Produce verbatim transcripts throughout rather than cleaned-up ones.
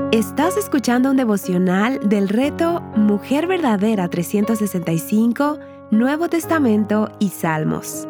Estás escuchando un devocional del reto Mujer Verdadera trescientos sesenta y cinco, Nuevo Testamento y Salmos.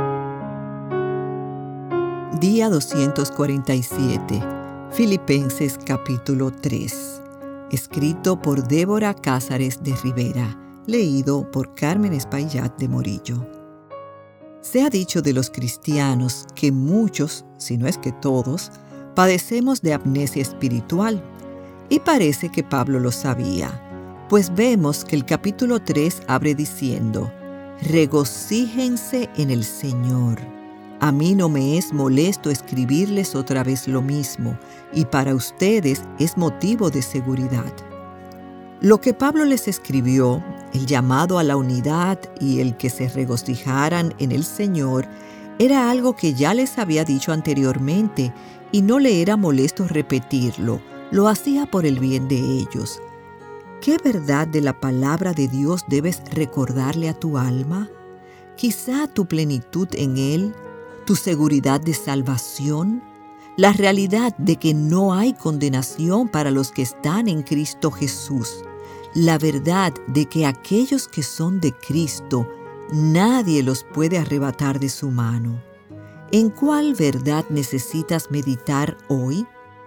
Día doscientos cuarenta y siete, Filipenses capítulo tres. Escrito por Débora Cázares de Rivera, leído por Carmen Espaillat de Morillo. Se ha dicho de los cristianos que muchos, si no es que todos, padecemos de amnesia espiritual. Y parece que Pablo lo sabía, pues vemos que el capítulo tres abre diciendo: regocíjense en el Señor. A mí no me es molesto escribirles otra vez lo mismo, y para ustedes es motivo de seguridad. Lo que Pablo les escribió, el llamado a la unidad y el que se regocijaran en el Señor, era algo que ya les había dicho anteriormente y no le era molesto repetirlo. Lo hacía por el bien de ellos. ¿Qué verdad de la palabra de Dios debes recordarle a tu alma? Quizá tu plenitud en Él, tu seguridad de salvación, la realidad de que no hay condenación para los que están en Cristo Jesús, la verdad de que aquellos que son de Cristo, nadie los puede arrebatar de su mano. ¿En cuál verdad necesitas meditar hoy?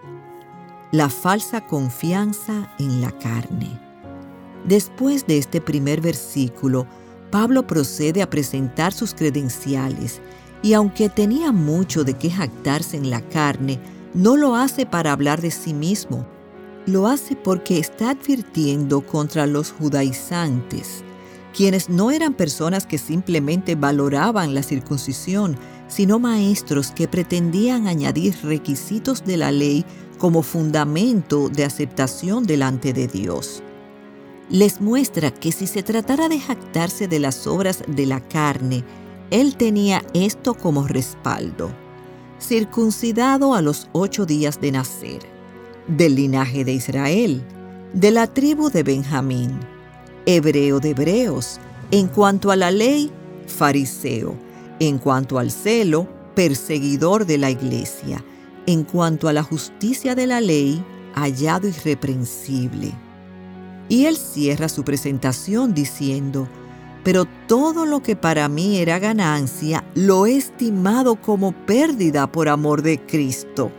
La falsa confianza en la carne. Después de este primer versículo, Pablo procede a presentar sus credenciales y aunque tenía mucho de qué jactarse en la carne, no lo hace para hablar de sí mismo. Lo hace porque está advirtiendo contra los judaizantes, quienes no eran personas que simplemente valoraban la circuncisión, sino maestros que pretendían añadir requisitos de la ley como fundamento de aceptación delante de Dios. Les muestra que si se tratara de jactarse de las obras de la carne, él tenía esto como respaldo: circuncidado a los ocho días de nacer, del linaje de Israel, de la tribu de Benjamín, hebreo de hebreos, en cuanto a la ley, fariseo, en cuanto al celo, perseguidor de la iglesia, en cuanto a la justicia de la ley, hallado irreprensible. Y él cierra su presentación diciendo: pero todo lo que para mí era ganancia, lo he estimado como pérdida por amor de Cristo.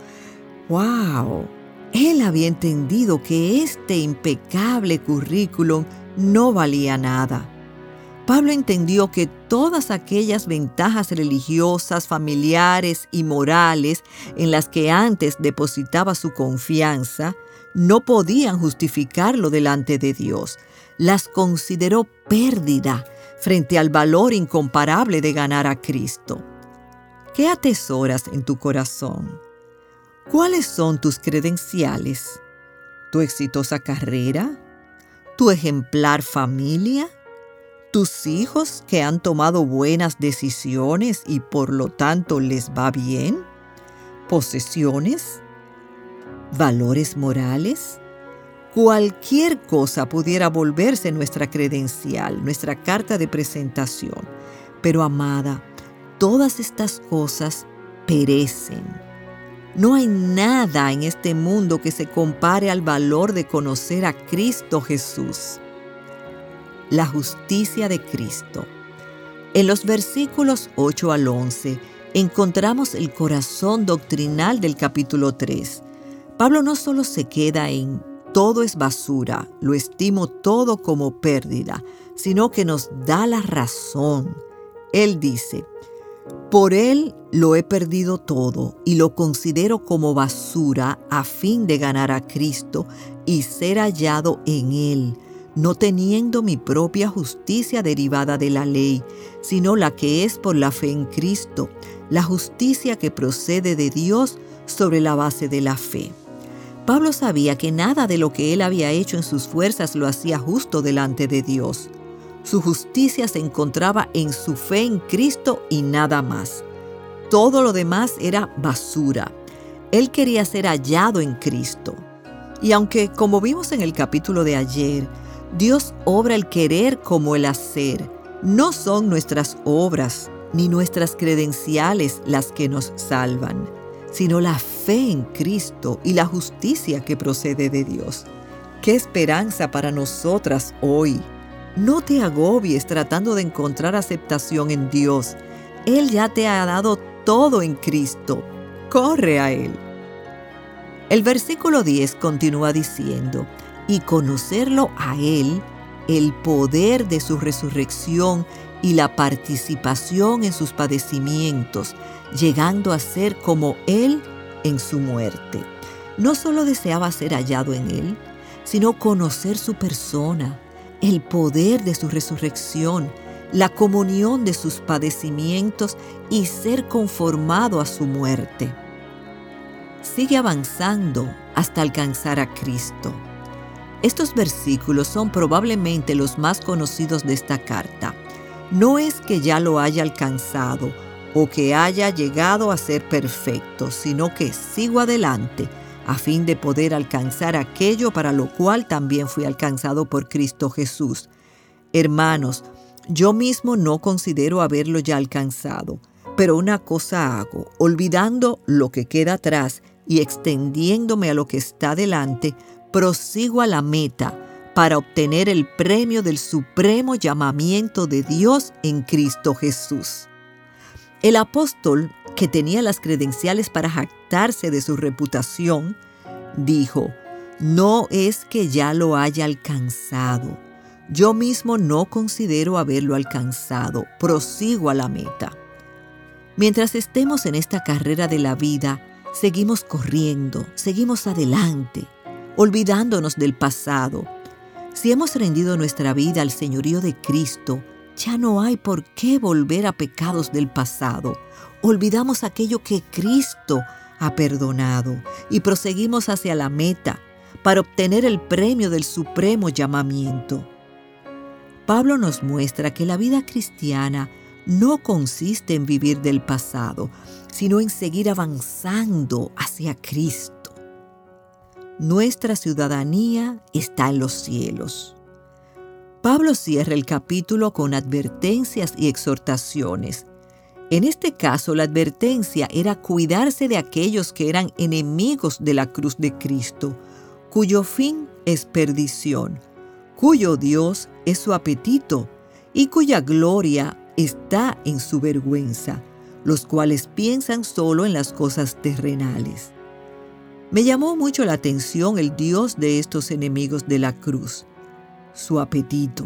¡Wow! Él había entendido que este impecable currículum no valía nada. Pablo entendió que todas aquellas ventajas religiosas, familiares y morales en las que antes depositaba su confianza no podían justificarlo delante de Dios. Las consideró pérdida frente al valor incomparable de ganar a Cristo. ¿Qué atesoras en tu corazón? ¿Cuáles son tus credenciales? ¿Tu exitosa carrera? ¿Tu ejemplar familia? ¿Tus hijos que han tomado buenas decisiones y por lo tanto les va bien? ¿Posesiones? ¿Valores morales? Cualquier cosa pudiera volverse nuestra credencial, nuestra carta de presentación. Pero, amada, todas estas cosas perecen. No hay nada en este mundo que se compare al valor de conocer a Cristo Jesús. La justicia de Cristo. En los versículos ocho al once encontramos el corazón doctrinal del capítulo tres. Pablo no solo se queda en todo es basura, lo estimo todo como pérdida, sino que nos da la razón. Él dice: por él lo he perdido todo y lo considero como basura a fin de ganar a Cristo y ser hallado en él, no teniendo mi propia justicia derivada de la ley, sino la que es por la fe en Cristo, la justicia que procede de Dios sobre la base de la fe. Pablo sabía que nada de lo que él había hecho en sus fuerzas lo hacía justo delante de Dios. Su justicia se encontraba en su fe en Cristo y nada más. Todo lo demás era basura. Él quería ser hallado en Cristo. Y aunque, como vimos en el capítulo de ayer, Dios obra el querer como el hacer, no son nuestras obras ni nuestras credenciales las que nos salvan, sino la fe fe en Cristo y la justicia que procede de Dios. ¡Qué esperanza para nosotras hoy! No te agobies tratando de encontrar aceptación en Dios. Él ya te ha dado todo en Cristo. Corre a Él. El versículo diez continúa diciendo, y conocerlo a Él, el poder de su resurrección y la participación en sus padecimientos, llegando a ser como Él en su muerte. No solo deseaba ser hallado en Él, sino conocer su persona, el poder de su resurrección, la comunión de sus padecimientos y ser conformado a su muerte. Sigue avanzando hasta alcanzar a Cristo. Estos versículos son probablemente los más conocidos de esta carta. No es que ya lo haya alcanzado o que haya llegado a ser perfecto, sino que sigo adelante a fin de poder alcanzar aquello para lo cual también fui alcanzado por Cristo Jesús. Hermanos, yo mismo no considero haberlo ya alcanzado, pero una cosa hago, olvidando lo que queda atrás y extendiéndome a lo que está delante, prosigo a la meta para obtener el premio del supremo llamamiento de Dios en Cristo Jesús. El apóstol, que tenía las credenciales para jactarse de su reputación, dijo, no es que ya lo haya alcanzado. Yo mismo no considero haberlo alcanzado. Prosigo a la meta. Mientras estemos en esta carrera de la vida, seguimos corriendo, seguimos adelante, olvidándonos del pasado. Si hemos rendido nuestra vida al señorío de Cristo, ya no hay por qué volver a pecados del pasado. Olvidamos aquello que Cristo ha perdonado y proseguimos hacia la meta para obtener el premio del supremo llamamiento. Pablo nos muestra que la vida cristiana no consiste en vivir del pasado, sino en seguir avanzando hacia Cristo. Nuestra ciudadanía está en los cielos. Pablo cierra el capítulo con advertencias y exhortaciones. En este caso, la advertencia era cuidarse de aquellos que eran enemigos de la cruz de Cristo, cuyo fin es perdición, cuyo Dios es su apetito y cuya gloria está en su vergüenza, los cuales piensan solo en las cosas terrenales. Me llamó mucho la atención el Dios de estos enemigos de la cruz, su apetito.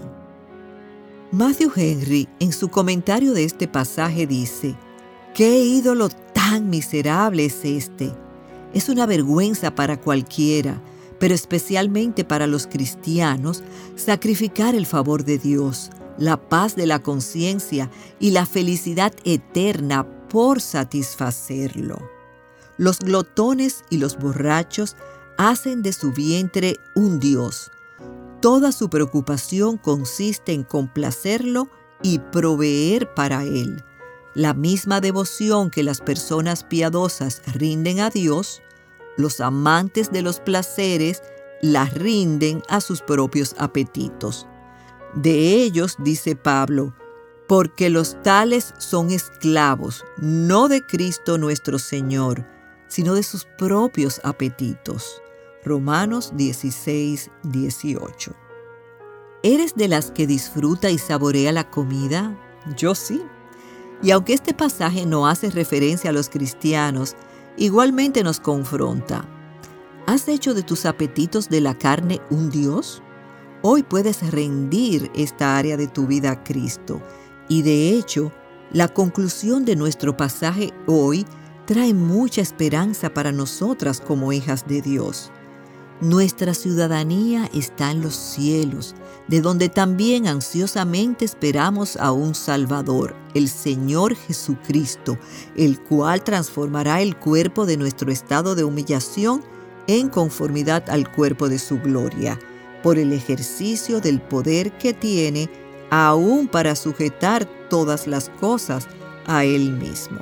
Matthew Henry, en su comentario de este pasaje, dice: «¿Qué ídolo tan miserable es este? Es una vergüenza para cualquiera, pero especialmente para los cristianos, sacrificar el favor de Dios, la paz de la conciencia y la felicidad eterna por satisfacerlo. Los glotones y los borrachos hacen de su vientre un dios. Toda su preocupación consiste en complacerlo y proveer para él. La misma devoción que las personas piadosas rinden a Dios, los amantes de los placeres la rinden a sus propios apetitos. De ellos, dice Pablo, porque los tales son esclavos, no de Cristo nuestro Señor, sino de sus propios apetitos». Romanos dieciséis, dieciocho. ¿Eres de las que disfruta y saborea la comida? Yo sí. Y aunque este pasaje no hace referencia a los cristianos, igualmente nos confronta. ¿Has hecho de tus apetitos de la carne un Dios? Hoy puedes rendir esta área de tu vida a Cristo. Y de hecho, la conclusión de nuestro pasaje hoy trae mucha esperanza para nosotras como hijas de Dios. Nuestra ciudadanía está en los cielos, de donde también ansiosamente esperamos a un Salvador, el Señor Jesucristo, el cual transformará el cuerpo de nuestro estado de humillación en conformidad al cuerpo de su gloria, por el ejercicio del poder que tiene aún para sujetar todas las cosas a Él mismo.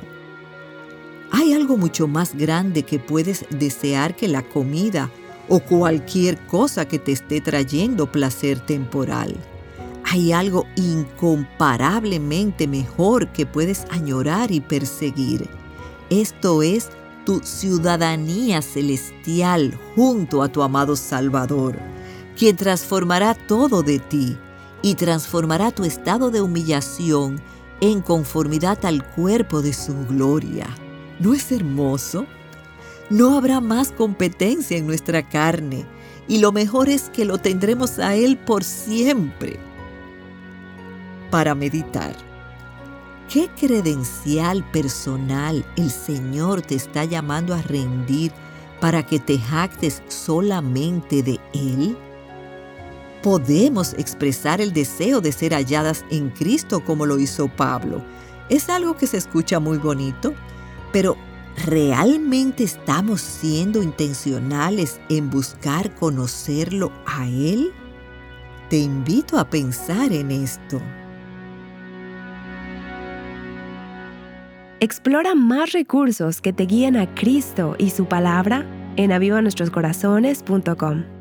¿Hay algo mucho más grande que puedes desear que la comida o cualquier cosa que te esté trayendo placer temporal? ¿Hay algo incomparablemente mejor que puedes añorar y perseguir? Esto es tu ciudadanía celestial junto a tu amado Salvador, quien transformará todo de ti y transformará tu estado de humillación en conformidad al cuerpo de su gloria. ¿No es hermoso? No habrá más competencia en nuestra carne, y lo mejor es que lo tendremos a Él por siempre. Para meditar, ¿qué credencial personal el Señor te está llamando a rendir para que te jactes solamente de Él? Podemos expresar el deseo de ser halladas en Cristo como lo hizo Pablo. Es algo que se escucha muy bonito, pero ¿realmente estamos siendo intencionales en buscar conocerlo a Él? Te invito a pensar en esto. Explora más recursos que te guíen a Cristo y su palabra en aviva nuestros corazones punto com.